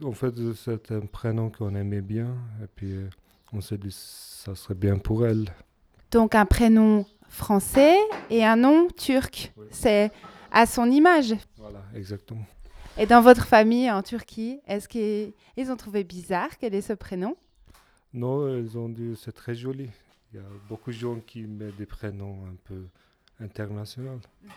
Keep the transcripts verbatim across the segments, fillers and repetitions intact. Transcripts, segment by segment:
En fait, c'est un prénom qu'on aimait bien. Et puis, euh, on s'est dit que ça serait bien pour elle. Donc un prénom français et un nom turc. Oui. C'est à son image. Voilà, exactement. Et dans votre famille en Turquie, est-ce qu'ils ont trouvé bizarre quel est ce prénom? Non, ils ont dit que c'est très joli. Il y a beaucoup de gens qui mettent des prénoms un peu internationaux.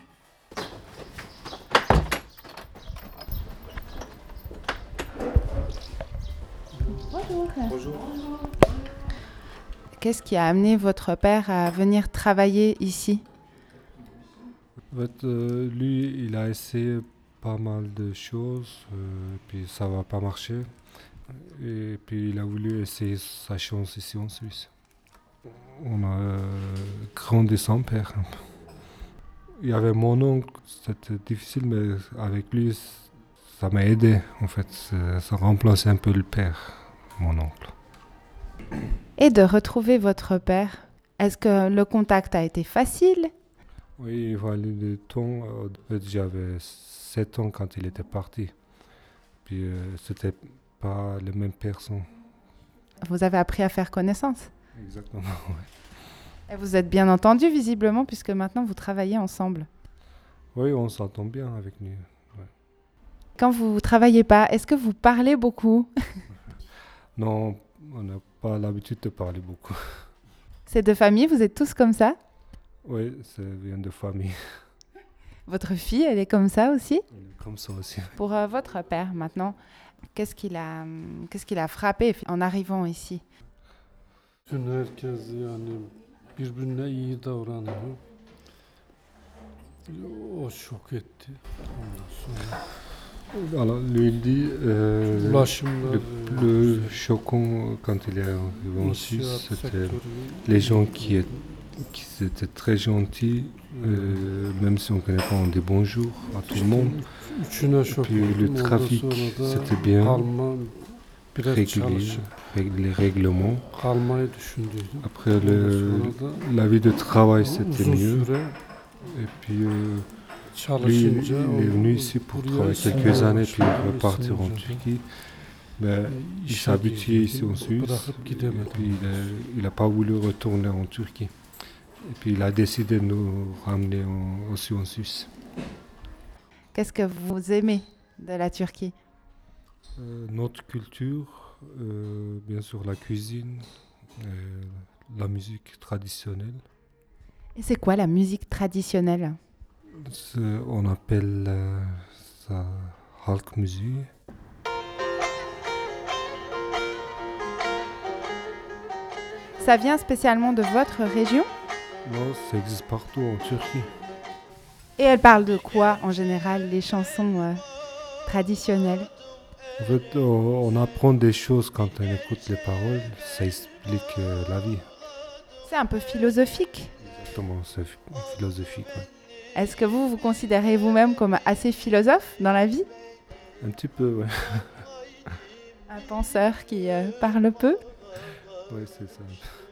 Bonjour. Bonjour. Qu'est-ce qui a amené votre père à venir travailler ici? En fait, euh, lui, il a essayé pas mal de choses, euh, puis ça va pas marcher. Et puis il a voulu essayer sa chance ici en Suisse. On a euh, grandi sans père. Un peu. Il y avait mon oncle, c'était difficile, mais avec lui, ça m'a aidé. En fait, ça, ça remplaçait un peu le père, mon oncle. Et de retrouver votre père, est-ce que le contact a été facile? Oui, il fallait du temps. En fait, j'avais sept ans quand il était parti. Puis euh, c'était pas les mêmes personnes. Vous avez appris à faire connaissance. Exactement, ouais. Et vous êtes bien entendu visiblement puisque maintenant vous travaillez ensemble. Oui, on s'entend bien avec lui. Ouais. Quand vous travaillez pas, est-ce que vous parlez beaucoup? Non, on n'a pas l'habitude de parler beaucoup. C'est de famille, vous êtes tous comme ça? Oui, ça vient de famille. Votre fille, elle est comme ça aussi? Comme ça aussi. Pour euh, votre père maintenant, qu'est-ce qu'il a, hum, qu'est-ce qu'il a frappé en arrivant ici? Bütün herkes yani birbirine iyi davranıyor. O şok etti. Ondan sonra Alors, lui, il dit euh, ulaşımlar, le plus choquant quand il est arrivé en inşaat Suisse, c'était sektörü, les gens qui, est- qui étaient très gentils, euh, même si on ne connaît pas, on dit bonjour à tout le monde. üçüne şok Puis le oldum. Ondan trafic, sonra da c'était bien. kalma biraz Régulier, çalışıp règle- les règlements. kalmayı düşündüydüm. Après, Ondan le, sonra da la vie de travail, c'était uzun mieux. süre Et puis, euh, lui, il çalışınca est venu ici pour buraya travailler quelques ısınmaya années, puis başladım, repartir en ısınınca da Turquie. Mais il işe s'est habitué ici en girdim, Suisse. bırakıp Et gidemedim. puis, il n'a pas voulu retourner en Turquie. Et puis, il a décidé de nous ramener en- aussi en Suisse. Qu'est-ce que vous aimez de la Turquie? Euh, notre culture, euh, bien sûr la cuisine, euh, la musique traditionnelle. Et c'est quoi la musique traditionnelle? C'est- on appelle euh, ça Halkmusik. Ça vient spécialement de votre région? Non, ça existe partout en Turquie. Et elle parle de quoi en général, les chansons euh, traditionnelles? En fait, on, on apprend des choses quand on écoute les paroles, ça explique euh, la vie. C'est un peu philosophique. Exactement, c'est ph- philosophique. Ouais. Est-ce que vous vous considérez vous-même comme assez philosophe dans la vie? Un petit peu, ouais. Un penseur qui euh, parle peu? Ouais, c'est ça.